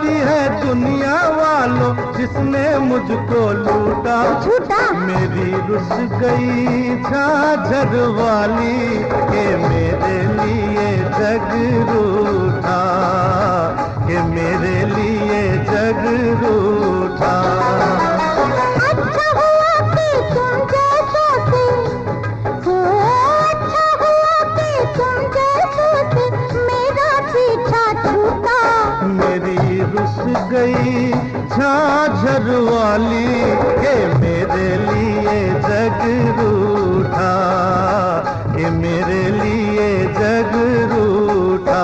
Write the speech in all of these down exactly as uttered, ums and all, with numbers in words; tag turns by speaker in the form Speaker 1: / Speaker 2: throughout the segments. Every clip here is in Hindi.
Speaker 1: कहती है दुनिया वालों जिसने मुझको लूटा
Speaker 2: झूठा
Speaker 1: मेरी रुस गई झांझर वाली के मेरे लिए जग रूठा के मेरे लिए जग रूठा।
Speaker 2: अच्छा हुआ कि तुम जैसों से हो, अच्छा हुआ कि तुम जैसों से मेरा पीछा छूटा।
Speaker 1: मेरी रुस गई झांझर वाली के मेरे लिए जग रूठा के मेरे लिए जग रूठा।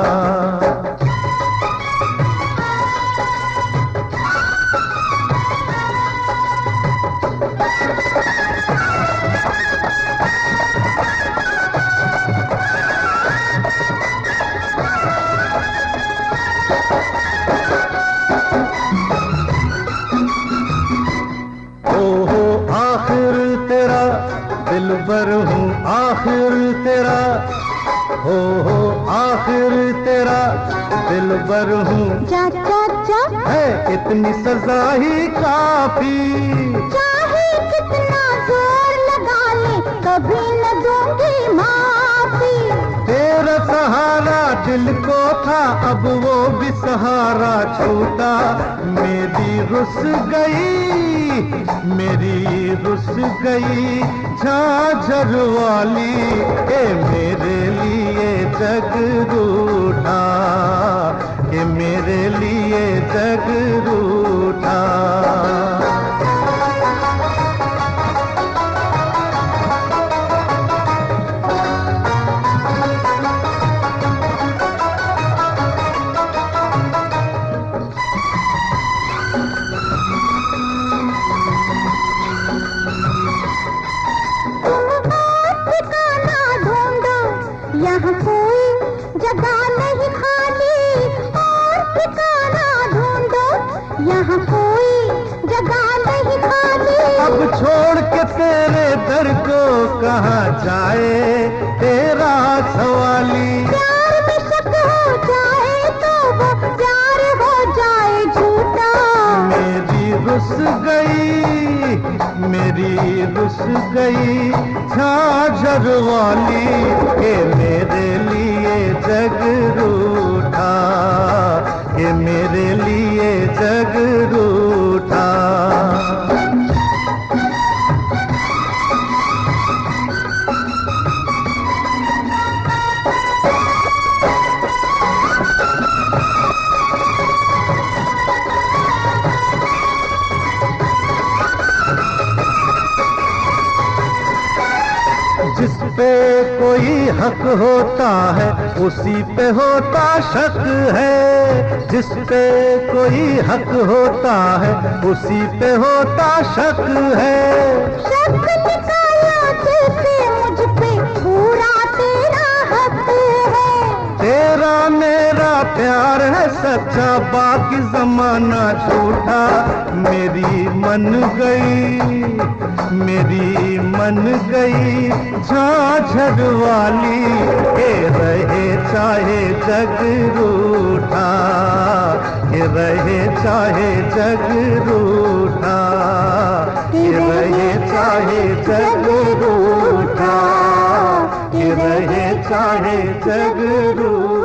Speaker 1: दिलबर हूँ आखिर तेरा हो हो आखिर तेरा दिलबर हूँ।
Speaker 2: जा जा जा
Speaker 1: है इतनी सजा ही काफी
Speaker 2: चाहे कितना जोर लगा ले कभी न दूंगी माफी।
Speaker 1: तेरा सहारा दिल को था अब वो भी सहारा छूटा। मेरी रुस गई मेरी रुस गई झांझर वाली के मेरे लिए जग रूठा के मेरे लिए जग रूठा।
Speaker 2: यहाँ कोई जगह नहीं खाली और ठिकाना ढूंढो, यहाँ कोई जगह नहीं खाली।
Speaker 1: अब छोड़ के तेरे दर को कहाँ जाए तेरा सवाली।
Speaker 2: प्यार में शक हो जाए तो वो प्यार हो जाए झूठा।
Speaker 1: मेरी रुस गई मेरी रुस गई झांझर वाली के मेरे लिए जग रूठा के मेरे लिए जग रूठा। जिस पे कोई हक होता है उसी पे होता शक है। जिस पे कोई हक होता है उसी पे होता शक है।
Speaker 2: शक निकाला जैसे मुझ पे पूरा तेरा हक है।
Speaker 1: तेरा मेरा प्यार है सच्चा बाकी जमाना झूठा। मेरी मन गई मेरी मन गई झांझर वाली के रहे चाहे जग रूठा के रहे चाहे जग रूठा के रहे चाहे जग रूठा के रहे चाहे जग रूठा।